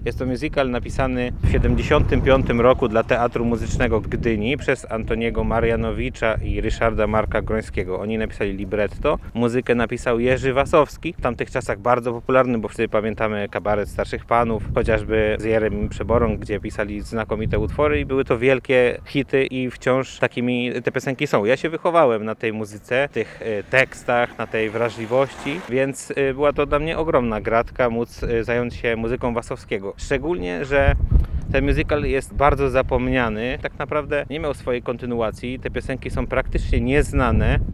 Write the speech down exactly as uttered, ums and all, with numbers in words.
Jest to musical napisany w siedemdziesiątym piątym roku dla Teatru Muzycznego w Gdyni przez Antoniego Marianowicza i Ryszarda Marka Grońskiego. Oni napisali libretto. Muzykę napisał Jerzy Wasowski, w tamtych czasach bardzo popularny, bo wtedy pamiętamy Kabaret Starszych Panów, chociażby z Jeremim Przeborą, gdzie pisali znakomite utwory i były to wielkie hity i wciąż takimi te piosenki są. Ja się wychowałem na tej muzyce, tych tekstach, na tej wrażliwości, więc była to dla mnie ogromna gratka móc zająć się muzyką Wasowskiego. Szczególnie, że ten musical jest bardzo zapomniany, tak naprawdę nie miał swojej kontynuacji, te piosenki są praktycznie nieznane.